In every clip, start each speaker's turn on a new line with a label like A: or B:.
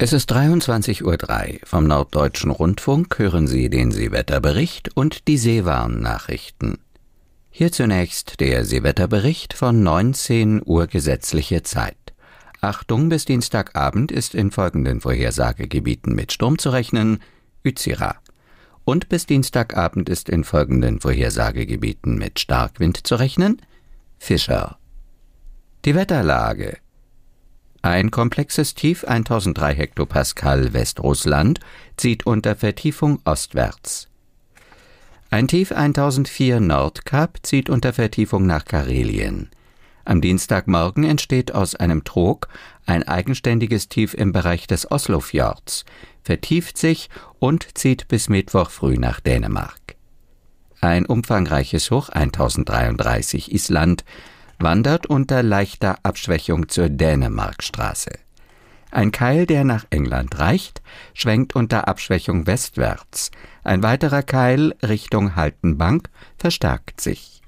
A: Es ist 23:03 Uhr. Vom Norddeutschen Rundfunk hören Sie den Seewetterbericht und die Seewarn-Nachrichten. Hier zunächst der Seewetterbericht von 19 Uhr gesetzliche Zeit. Achtung, bis Dienstagabend ist in folgenden Vorhersagegebieten mit Sturm zu rechnen: Utsira. Und bis Dienstagabend ist in folgenden Vorhersagegebieten mit Starkwind zu rechnen: Fischer. Die Wetterlage: Ein komplexes Tief 1003 Hektopascal Westrussland zieht unter Vertiefung ostwärts. Ein Tief 1004 Nordkap zieht unter Vertiefung nach Karelien. Am Dienstagmorgen entsteht aus einem Trog ein eigenständiges Tief im Bereich des Oslofjords, vertieft sich und zieht bis Mittwoch früh nach Dänemark. Ein umfangreiches Hoch 1033 Island wandert unter leichter Abschwächung zur Dänemarkstraße. Ein Keil, der nach England reicht, schwenkt unter Abschwächung westwärts. Ein weiterer Keil Richtung Haltenbank verstärkt sich.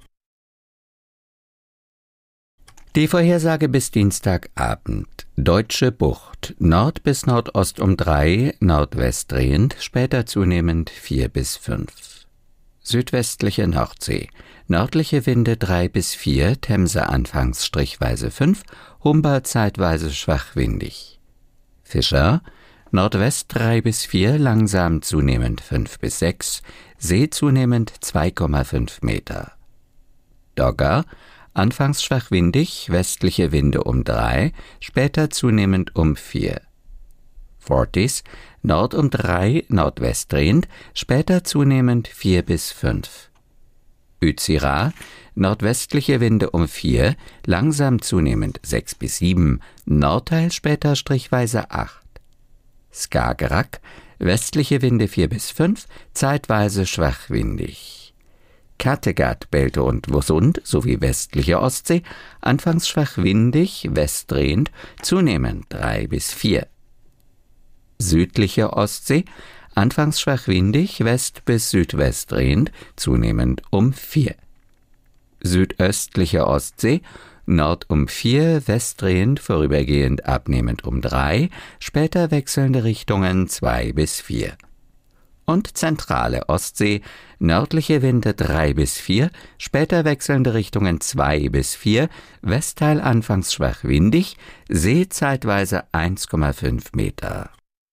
A: Die Vorhersage bis Dienstagabend: Deutsche Bucht, Nord bis Nordost um 3, Nordwest drehend, später zunehmend 4 bis 5. Südwestliche Nordsee, nördliche Winde 3 bis 4, Themse anfangs strichweise 5, Humber zeitweise schwach windig. Fischer, Nordwest 3 bis 4, langsam zunehmend 5 bis 6, See zunehmend 2,5 Meter. Dogger, anfangs schwach windig, westliche Winde um 3, später zunehmend um 4. Forties, Nord um 3, Nordwest drehend, später zunehmend 4 bis 5. Utsira, nordwestliche Winde um 4, langsam zunehmend 6 bis 7, Nordteil später strichweise 8. Skagerrak, westliche Winde 4 bis 5, zeitweise schwach windig. Kattegat, Belte und Vosund sowie westliche Ostsee, anfangs schwach windig, westdrehend, zunehmend 3 bis 4. Südliche Ostsee, anfangs schwach windig, west- bis südwest drehend, zunehmend um 4. Südöstliche Ostsee, Nord um 4, westdrehend, vorübergehend abnehmend um 3, später wechselnde Richtungen 2 bis 4. Und zentrale Ostsee, nördliche Winde 3 bis 4, später wechselnde Richtungen 2 bis 4, Westteil anfangs schwach windig, See zeitweise 1,5 Meter.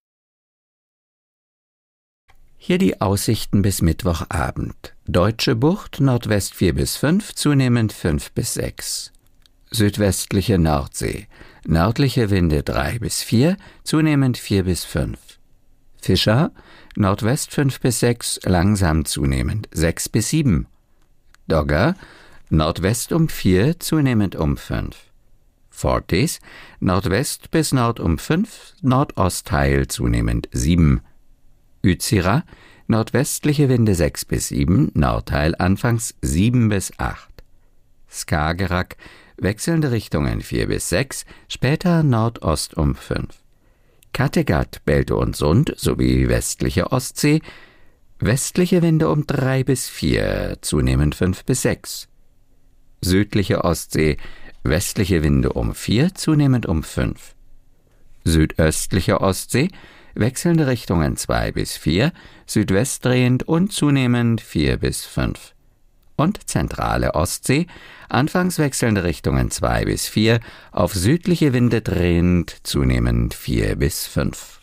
A: Hier die Aussichten bis Mittwochabend. Deutsche Bucht, Nordwest 4 bis 5, zunehmend 5 bis 6. Südwestliche Nordsee, nördliche Winde 3 bis 4, zunehmend 4 bis 5. Fischer, Nordwest 5 bis 6, langsam zunehmend 6 bis 7. Dogger, Nordwest um 4, zunehmend um 5. Forties, Nordwest bis Nord um 5, Nordostteil zunehmend 7. Utsira, nordwestliche Winde 6 bis 7, Nordteil anfangs 7 bis 8. Skagerrak, wechselnde Richtungen 4 bis 6, später Nordost um 5. Kattegat, Belte und Sund sowie westliche Ostsee, westliche Winde um 3 bis 4, zunehmend 5 bis 6. Südliche Ostsee, westliche Winde um 4, zunehmend um 5. Südöstliche Ostsee, wechselnde Richtungen 2 bis 4, südwest drehend und zunehmend 4 bis 5. Und zentrale Ostsee, anfangs wechselnde Richtungen 2 bis 4, auf südliche Winde drehend, zunehmend 4 bis 5.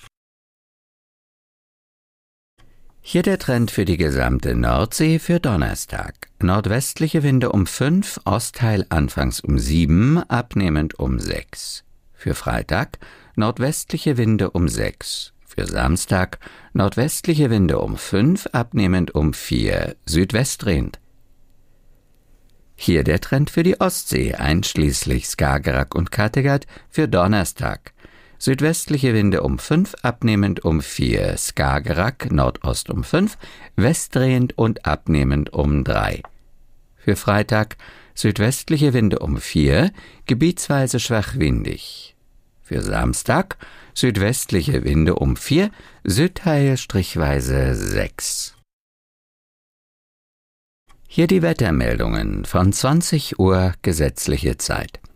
A: Hier der Trend für die gesamte Nordsee für Donnerstag. Nordwestliche Winde um 5, Ostteil anfangs um 7, abnehmend um 6. Für Freitag nordwestliche Winde um 6. Für Samstag nordwestliche Winde um 5, abnehmend um 4, südwestdrehend. Hier der Trend für die Ostsee, einschließlich Skagerrak und Kattegat, für Donnerstag. Südwestliche Winde um 5, abnehmend um 4, Skagerrak, Nordost um 5, westdrehend und abnehmend um 3. Für Freitag südwestliche Winde um 4, gebietsweise schwach windig. Für Samstag südwestliche Winde um 4, Südteil strichweise 6. Hier die Wettermeldungen von 20 Uhr gesetzliche Zeit.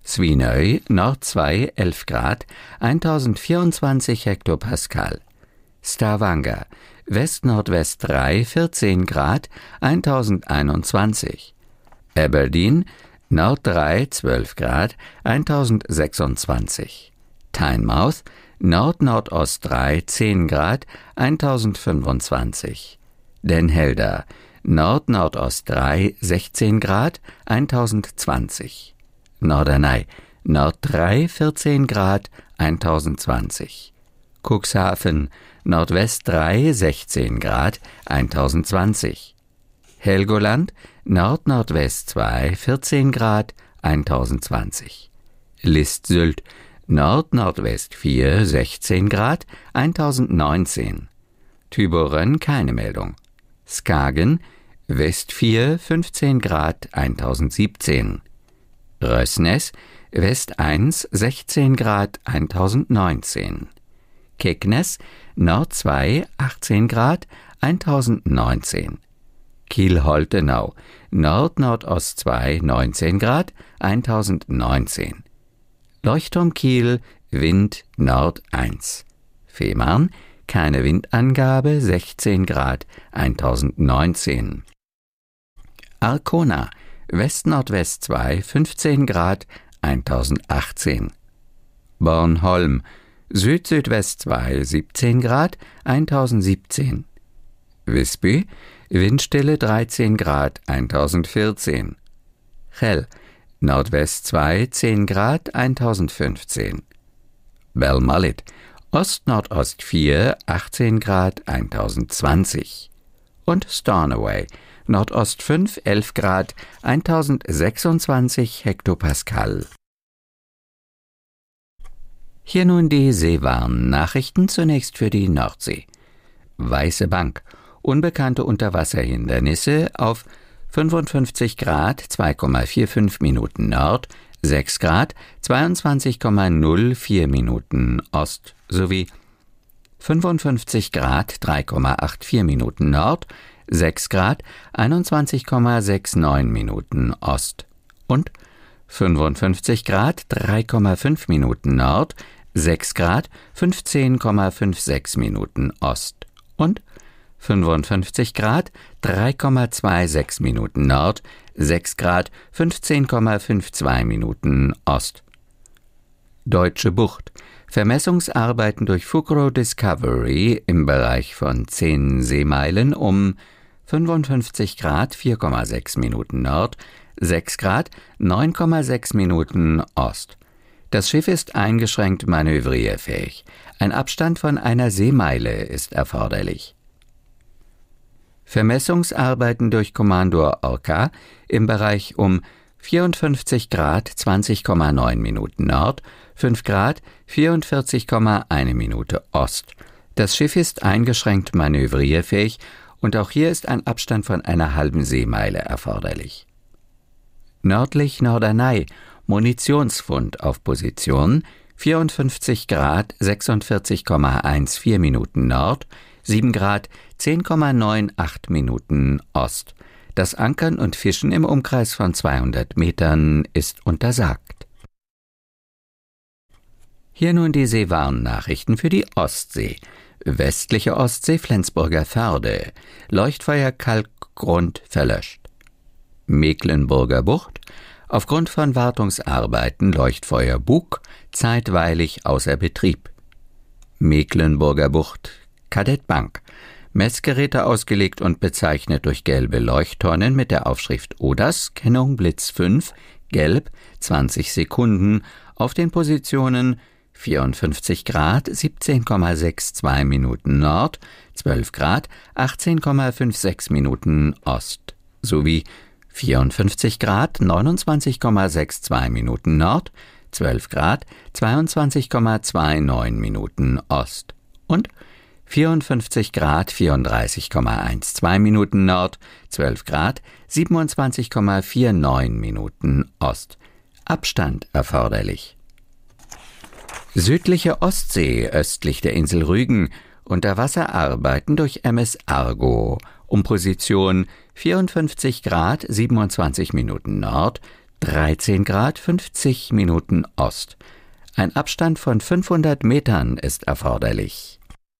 A: Svinøy, Nord 2, 11 Grad, 1024 Hektopascal. Stavanger, West-Nordwest 3, 14 Grad, 1021. Aberdeen, Nord 3, 12 Grad, 1026. Tynemouth, Nord-Nordost 3, 10 Grad, 1025. Den Helder, Nord-Nordost 3, 16 Grad, 1020. Norderney, Nord 3, 14 Grad, 1020. Cuxhaven, Nordwest 3, 16 Grad, 1020. Helgoland, Nord-Nordwest 2, 14 Grad, 1020. List-Sylt, Nord-Nordwest 4, 16 Grad, 1019. Thyborøn keine Meldung. Skagen, West 4, 15 Grad, 1017. Røsnes, West 1, 16 Grad, 1019. Kegness, Nord 2, 18 Grad, 1019. Kiel-Holtenau, Nord-Nordost 2, 19 Grad, 1019. Leuchtturm Kiel, Wind Nord 1. Fehmarn, keine Windangabe, 16 Grad, 1019. Arkona, West-Nordwest 2, 15 Grad, 1018. Bornholm, Süd-Südwest 2, 17 Grad, 1017. Visby, Windstille 13 Grad, 1014. Chell, Nordwest 2, 10 Grad, 1015. Belmullet, Ost-Nordost 4, 18 Grad, 1020. Und Stornoway, Nordost 5, 11 Grad, 1026 Hektopascal. Hier nun die Seewarn-Nachrichten, zunächst für die Nordsee. Weiße Bank, unbekannte Unterwasserhindernisse auf 55 Grad, 2,45 Minuten Nord, 6 Grad, 22,04 Minuten Ost sowie 55 Grad, 3,84 Minuten Nord, 6 Grad, 21,69 Minuten Ost und 55 Grad, 3,5 Minuten Nord, 6 Grad, 15,56 Minuten Ost und 55 Grad, 3,26 Minuten Nord, 6 Grad, 15,52 Minuten Ost. Deutsche Bucht. Vermessungsarbeiten durch Fugro Discovery im Bereich von 10 Seemeilen um 55 Grad, 4,6 Minuten Nord, 6 Grad, 9,6 Minuten Ost. Das Schiff ist eingeschränkt manövrierfähig. Ein Abstand von einer Seemeile ist erforderlich. Vermessungsarbeiten durch Komandor Orca im Bereich um 54 Grad, 20,9 Minuten Nord, 5 Grad, 44,1 Minute Ost. Das Schiff ist eingeschränkt manövrierfähig und auch hier ist ein Abstand von einer halben Seemeile erforderlich. Nördlich Norderney, Munitionsfund auf Position 54 Grad, 46,14 Minuten Nord, 7 Grad, 10,98 Minuten Ost. Das Ankern und Fischen im Umkreis von 200 Metern ist untersagt. Hier nun die Seewarn-Nachrichten für die Ostsee. Westliche Ostsee, Flensburger Förde. Leuchtfeuer Kalkgrund verlöscht. Mecklenburger Bucht. Aufgrund von Wartungsarbeiten Leuchtfeuer Bug zeitweilig außer Betrieb. Mecklenburger Bucht Kadettbank. Messgeräte ausgelegt und bezeichnet durch gelbe Leuchttonnen mit der Aufschrift ODAS, Kennung Blitz 5, gelb, 20 Sekunden, auf den Positionen 54 Grad, 17,62 Minuten Nord, 12 Grad, 18,56 Minuten Ost, sowie 54 Grad, 29,62 Minuten Nord, 12 Grad, 22,29 Minuten Ost und 54 Grad, 34,12 Minuten Nord, 12 Grad, 27,49 Minuten Ost. Abstand erforderlich. Südliche Ostsee, östlich der Insel Rügen, Unterwasserarbeiten durch MS Argo, um Position 54 Grad, 27 Minuten Nord, 13 Grad 50 Minuten Ost. Ein Abstand von 500 Metern ist erforderlich.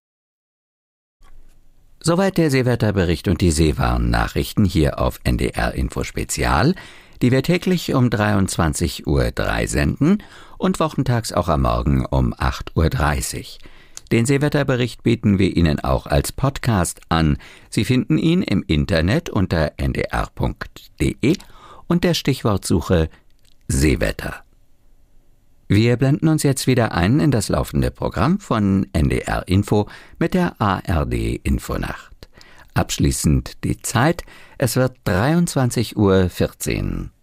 A: Soweit der Seewetterbericht und die Seewarn-Nachrichten hier auf NDR Info Spezial, die wir täglich um 23:03 Uhr senden und wochentags auch am Morgen um 8:30 Uhr. Den Seewetterbericht bieten wir Ihnen auch als Podcast an. Sie finden ihn im Internet unter ndr.de und der Stichwortsuche Seewetter. Wir blenden uns jetzt wieder ein in das laufende Programm von NDR Info mit der ARD Infonacht. Abschließend die Zeit, es wird 23:14 Uhr.